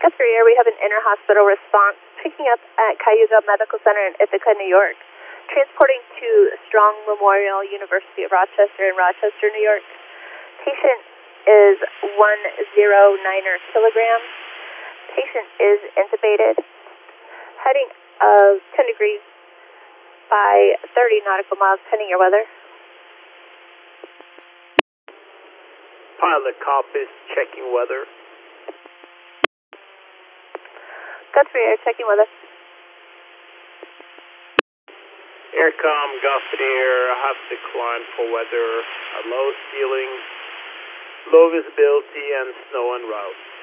Guthrie Air, we have an inter-hospital response picking up at Cayuga Medical Center in Ithaca, New York, transporting to Strong Memorial University of Rochester in Rochester, New York. Patient is 109er kilogram. Patient is intubated. Heading of 10 degrees by 30 nautical miles, pending your weather. Pilot copies, checking weather. Guthrie Air, checking weather. Aircom, Guthrie Air, I have declined for weather, low ceiling, low visibility, and snow en route.